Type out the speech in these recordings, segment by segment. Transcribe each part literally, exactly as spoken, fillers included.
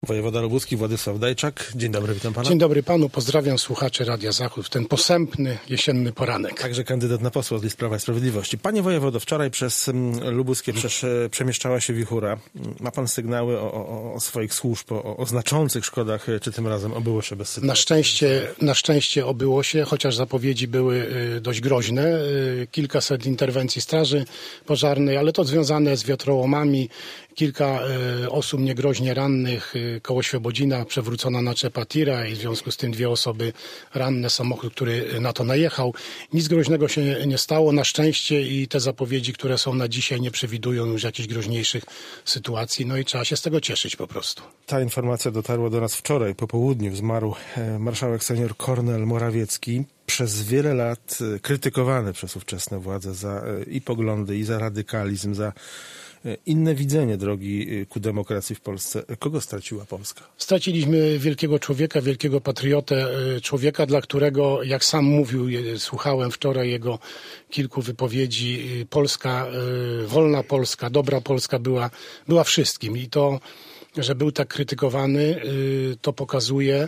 Wojewoda lubuski Władysław Dajczak. Dzień dobry, witam pana. Dzień dobry panu, pozdrawiam słuchaczy Radia Zachód w ten posępny jesienny poranek. Także kandydat na posła z list Prawa i Sprawiedliwości. Panie wojewodo, wczoraj przez lubuskie przesz, przemieszczała się wichura. Ma pan sygnały o, o, o swoich służb, o, o znaczących szkodach, czy tym razem obyło się bez sytuacji? Na szczęście, na szczęście obyło się, chociaż zapowiedzi były dość groźne. Kilkaset interwencji straży pożarnej, ale to związane z wiatrołomami. Kilka y, osób niegroźnie rannych y, koło Świebodzina, przewrócona naczepa tira i w związku z tym dwie osoby ranne, samochód, który na to najechał. Nic groźnego się nie stało na szczęście i te zapowiedzi, które są na dzisiaj, nie przewidują już jakichś groźniejszych sytuacji. No i trzeba się z tego cieszyć po prostu. Ta informacja dotarła do nas wczoraj po południu. Zmarł e, marszałek senior Kornel Morawiecki. Przez wiele lat e, krytykowany przez ówczesne władze za e, i poglądy, i za radykalizm, za inne widzenie drogi ku demokracji w Polsce. Kogo straciła Polska? Straciliśmy wielkiego człowieka, wielkiego patriotę, człowieka, dla którego, jak sam mówił, słuchałem wczoraj jego kilku wypowiedzi, Polska, wolna Polska, dobra Polska była, była wszystkim. I to, że był tak krytykowany, to pokazuje,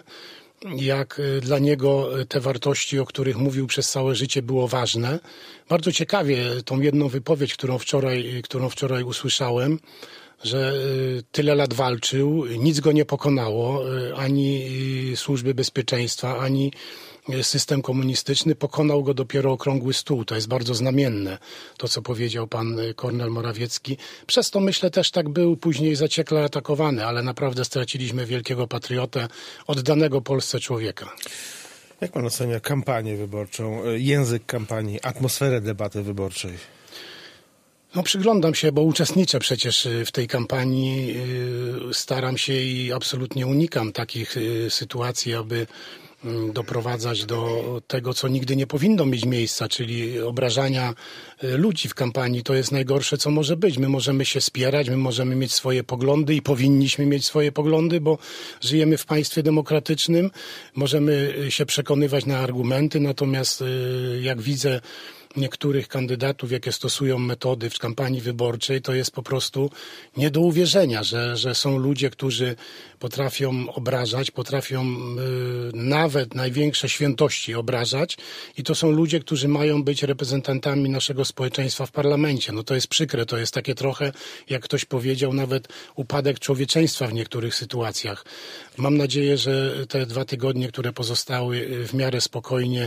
jak dla niego te wartości, o których mówił przez całe życie, było ważne. Bardzo ciekawie tą jedną wypowiedź, którą wczoraj, którą wczoraj usłyszałem, że tyle lat walczył, nic go nie pokonało, ani służby bezpieczeństwa, ani system komunistyczny, pokonał go dopiero okrągły stół. To jest bardzo znamienne, to co powiedział pan Kornel Morawiecki. Przez to, myślę, też tak był później zaciekle atakowany, ale naprawdę straciliśmy wielkiego patriotę, oddanego Polsce człowieka. Jak pan ocenia kampanię wyborczą, język kampanii, atmosferę debaty wyborczej? No, przyglądam się, bo uczestniczę przecież w tej kampanii. Staram się i absolutnie unikam takich sytuacji, aby doprowadzać do tego, co nigdy nie powinno mieć miejsca, czyli obrażania ludzi w kampanii. To jest najgorsze, co może być. My możemy się spierać, my możemy mieć swoje poglądy i powinniśmy mieć swoje poglądy, bo żyjemy w państwie demokratycznym. Możemy się przekonywać na argumenty, natomiast jak widzę niektórych kandydatów, jakie stosują metody w kampanii wyborczej, to jest po prostu nie do uwierzenia, że, że są ludzie, którzy potrafią obrażać, potrafią y, nawet największe świętości obrażać i to są ludzie, którzy mają być reprezentantami naszego społeczeństwa w parlamencie. No to jest przykre, to jest takie trochę, jak ktoś powiedział, nawet upadek człowieczeństwa w niektórych sytuacjach. Mam nadzieję, że te dwa tygodnie, które pozostały, w miarę spokojnie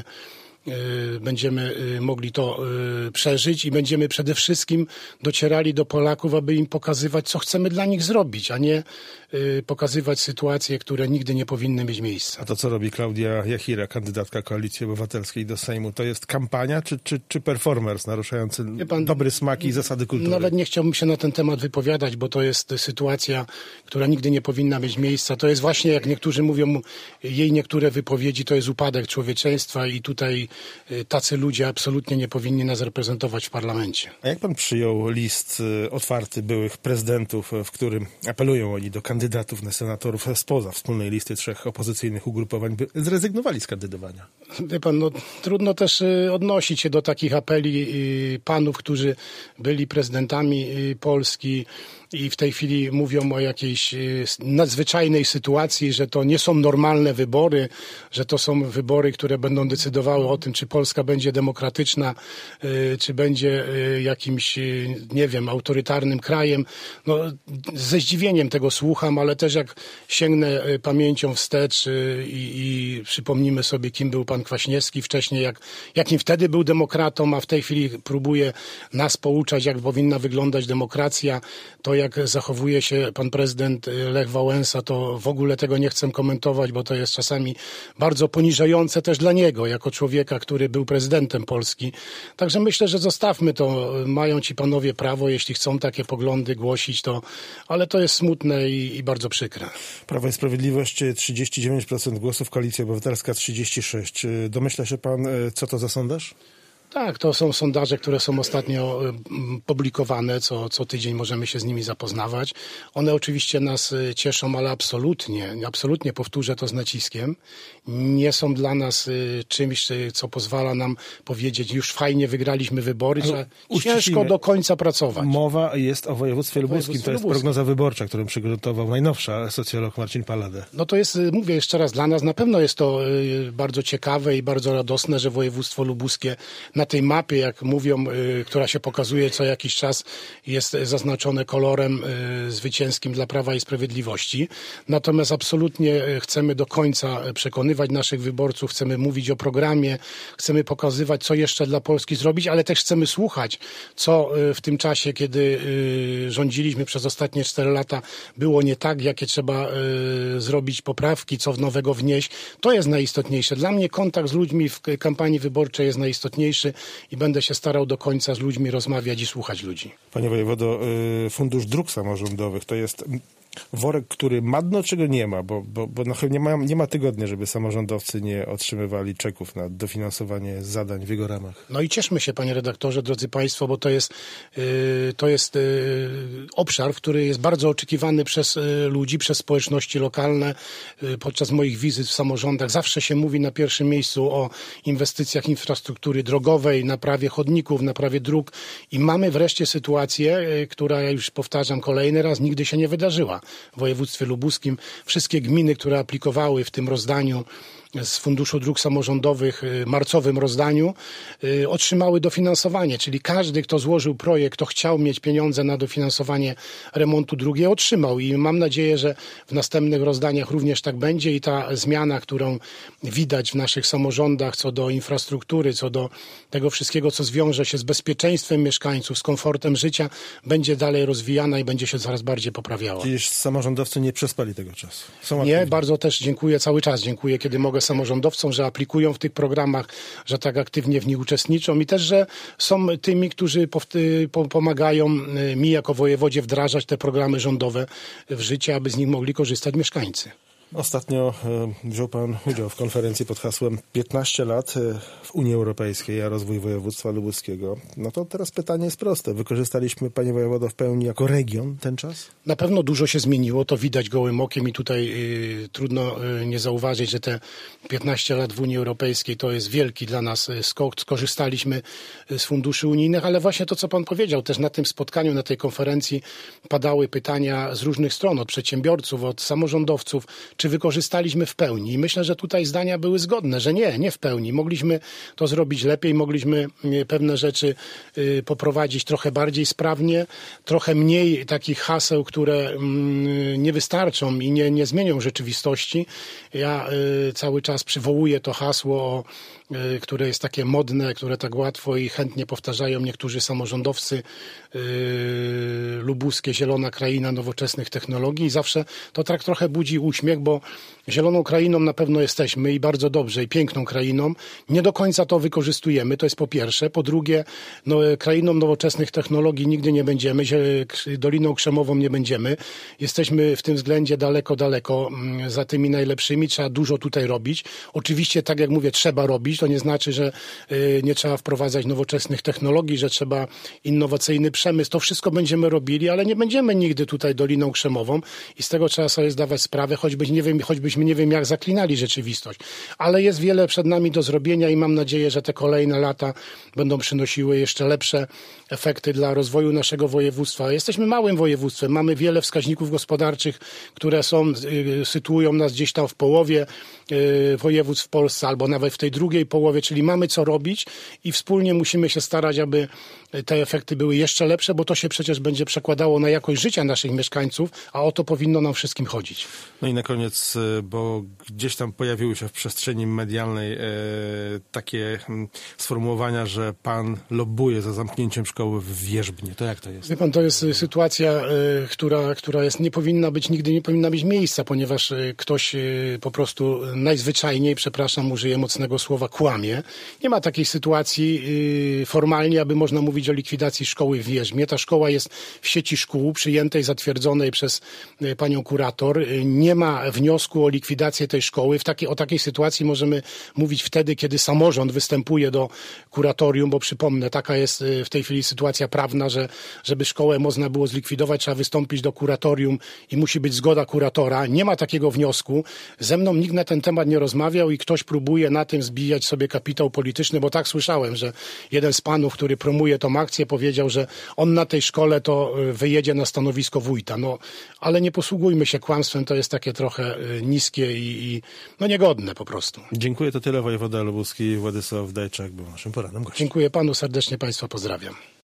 będziemy mogli to przeżyć i będziemy przede wszystkim docierali do Polaków, aby im pokazywać, co chcemy dla nich zrobić, a nie pokazywać sytuacje, które nigdy nie powinny mieć miejsca. A to, co robi Klaudia Jachira, kandydatka Koalicji Obywatelskiej do Sejmu, to jest kampania czy, czy, czy performers naruszający pan, dobry smak i zasady kultury? Nawet nie chciałbym się na ten temat wypowiadać, bo to jest sytuacja, która nigdy nie powinna mieć miejsca. To jest właśnie, jak niektórzy mówią, jej niektóre wypowiedzi, to jest upadek człowieczeństwa i tutaj tacy ludzie absolutnie nie powinni nas reprezentować w parlamencie. A jak pan przyjął list otwarty byłych prezydentów, w którym apelują oni do kandydatów na senatorów spoza wspólnej listy trzech opozycyjnych ugrupowań, by zrezygnowali z kandydowania? Wie pan, no, trudno też odnosić się do takich apeli panów, którzy byli prezydentami Polski i w tej chwili mówią o jakiejś nadzwyczajnej sytuacji, że to nie są normalne wybory, że to są wybory, które będą decydowały o tym, czy Polska będzie demokratyczna, czy będzie jakimś, nie wiem, autorytarnym krajem. No, ze zdziwieniem tego słucham, ale też jak sięgnę pamięcią wstecz i, i przypomnimy sobie, kim był pan Kwaśniewski wcześniej, jak, jakim wtedy był demokratą, a w tej chwili próbuje nas pouczać, jak powinna wyglądać demokracja, to jak zachowuje się pan prezydent Lech Wałęsa, to w ogóle tego nie chcę komentować, bo to jest czasami bardzo poniżające też dla niego, jako człowieka, który był prezydentem Polski. Także myślę, że zostawmy to. Mają ci panowie prawo, jeśli chcą takie poglądy głosić, to, ale to jest smutne i, i bardzo przykre. Prawo i Sprawiedliwość trzydzieści dziewięć procent głosów, Koalicja Obywatelska trzydzieści sześć procent. Domyśla się pan, co to za sondaż? Tak, to są sondaże, które są ostatnio publikowane, co, co tydzień możemy się z nimi zapoznawać. One oczywiście nas cieszą, ale absolutnie, absolutnie powtórzę to z naciskiem, nie są dla nas czymś, co pozwala nam powiedzieć, już fajnie wygraliśmy wybory, że ciężko do końca pracować. Mowa jest o województwie lubuskim, to jest prognoza wyborcza, którą przygotował najnowsza socjolog Marcin Pallade. No to jest, mówię jeszcze raz, dla nas na pewno jest to bardzo ciekawe i bardzo radosne, że województwo lubuskie na tej mapie, jak mówią, która się pokazuje co jakiś czas, jest zaznaczone kolorem zwycięskim dla Prawa i Sprawiedliwości. Natomiast absolutnie chcemy do końca przekonywać naszych wyborców, chcemy mówić o programie, chcemy pokazywać, co jeszcze dla Polski zrobić, ale też chcemy słuchać, co w tym czasie, kiedy rządziliśmy przez ostatnie cztery lata, było nie tak, jakie trzeba zrobić poprawki, co nowego wnieść. To jest najistotniejsze. Dla mnie kontakt z ludźmi w kampanii wyborczej jest najistotniejszy i będę się starał do końca z ludźmi rozmawiać i słuchać ludzi. Panie wojewodo, Fundusz Dróg Samorządowych to jest worek, który ma dno, czy go nie ma? Bo, bo, bo no, nie, ma, nie ma tygodnia, żeby samorządowcy nie otrzymywali czeków na dofinansowanie zadań w jego ramach. No i cieszmy się, panie redaktorze, drodzy państwo, bo to jest, yy, to jest yy, obszar, który jest bardzo oczekiwany przez yy, ludzi, przez społeczności lokalne. Yy, podczas moich wizyt w samorządach zawsze się mówi na pierwszym miejscu o inwestycjach infrastruktury drogowej, naprawie chodników, naprawie dróg i mamy wreszcie sytuację, yy, która, ja już powtarzam kolejny raz, nigdy się nie wydarzyła. W województwie lubuskim wszystkie gminy, które aplikowały w tym rozdaniu z Funduszu Dróg Samorządowych, marcowym rozdaniu, otrzymały dofinansowanie, czyli każdy, kto złożył projekt, kto chciał mieć pieniądze na dofinansowanie remontu dróg, je otrzymał i mam nadzieję, że w następnych rozdaniach również tak będzie i ta zmiana, którą widać w naszych samorządach co do infrastruktury, co do tego wszystkiego, co zwiąże się z bezpieczeństwem mieszkańców, z komfortem życia, będzie dalej rozwijana i będzie się coraz bardziej poprawiała. Czyli samorządowcy nie przespali tego czasu? Są nie, bardzo też dziękuję, cały czas dziękuję, kiedy mogę samorządowcom, że aplikują w tych programach, że tak aktywnie w nich uczestniczą i też, że są tymi, którzy pomagają mi jako wojewodzie wdrażać te programy rządowe w życie, aby z nich mogli korzystać mieszkańcy. Ostatnio wziął pan udział w konferencji pod hasłem piętnaście lat w Unii Europejskiej, a rozwój województwa lubuskiego. No to teraz pytanie jest proste. Wykorzystaliśmy, panie wojewodo, w pełni jako region ten czas? Na pewno dużo się zmieniło, to widać gołym okiem i tutaj y, trudno y, nie zauważyć, że te piętnaście lat w Unii Europejskiej to jest wielki dla nas skok. Skorzystaliśmy z funduszy unijnych, ale właśnie to, co pan powiedział, też na tym spotkaniu, na tej konferencji padały pytania z różnych stron, od przedsiębiorców, od samorządowców, czy wykorzystaliśmy w pełni. I myślę, że tutaj zdania były zgodne, że nie, nie w pełni. Mogliśmy to zrobić lepiej, mogliśmy pewne rzeczy poprowadzić trochę bardziej sprawnie, trochę mniej takich haseł, które nie wystarczą i nie, nie zmienią rzeczywistości. Ja cały czas przywołuję to hasło, które jest takie modne, które tak łatwo i chętnie powtarzają niektórzy samorządowcy, lubuskie, zielona kraina nowoczesnych technologii. I zawsze to tak trochę budzi uśmiech, bo zieloną krainą na pewno jesteśmy i bardzo dobrze i piękną krainą. Nie do końca to wykorzystujemy, to jest po pierwsze. Po drugie, no, krainą nowoczesnych technologii nigdy nie będziemy, Doliną Krzemową nie będziemy. Jesteśmy w tym względzie daleko, daleko za tymi najlepszymi. Trzeba dużo tutaj robić. Oczywiście, tak jak mówię, trzeba robić. To nie znaczy, że nie trzeba wprowadzać nowoczesnych technologii, że trzeba innowacyjny przemysł. To wszystko będziemy robili, ale nie będziemy nigdy tutaj Doliną Krzemową i z tego trzeba sobie zdawać sprawę, choćby nie wiem, choćbyśmy nie wiem jak zaklinali rzeczywistość. Ale jest wiele przed nami do zrobienia i mam nadzieję, że te kolejne lata będą przynosiły jeszcze lepsze efekty dla rozwoju naszego województwa. Jesteśmy małym województwem, mamy wiele wskaźników gospodarczych, które są, sytuują nas gdzieś tam w połowie województw w Polsce albo nawet w tej drugiej połowie, czyli mamy co robić i wspólnie musimy się starać, aby te efekty były jeszcze lepsze, bo to się przecież będzie przekładało na jakość życia naszych mieszkańców, a o to powinno nam wszystkim chodzić. No i na koniec, bo gdzieś tam pojawiły się w przestrzeni medialnej e, takie m, sformułowania, że pan lobbuje za zamknięciem szkoły w Wierzbnie. To jak to jest? Wie pan, to jest sytuacja, e, która, która jest, nie powinna być, nigdy nie powinna mieć miejsca, ponieważ e, ktoś e, po prostu najzwyczajniej, przepraszam, użyję mocnego słowa, kłamie. Nie ma takiej sytuacji e, formalnie, aby można mówić o likwidacji szkoły w Wierzbnie. Ta szkoła jest w sieci szkół przyjętej, zatwierdzonej przez panią kurator. Nie ma wniosku o likwidację tej szkoły. W takiej, o takiej sytuacji możemy mówić wtedy, kiedy samorząd występuje do kuratorium, bo przypomnę, taka jest w tej chwili sytuacja prawna, że żeby szkołę można było zlikwidować, trzeba wystąpić do kuratorium i musi być zgoda kuratora. Nie ma takiego wniosku. Ze mną nikt na ten temat nie rozmawiał i ktoś próbuje na tym zbijać sobie kapitał polityczny, bo tak słyszałem, że jeden z panów, który promuje tą akcję, powiedział, że on na tej szkole to wyjedzie na stanowisko wójta. No, ale nie posługujmy się kłamstwem, to jest takie trochę niskie i, i no niegodne po prostu. Dziękuję, to tyle. Wojewoda lubuski Władysław Dajczak był naszym porannym gościem. Dziękuję panu, serdecznie państwa pozdrawiam.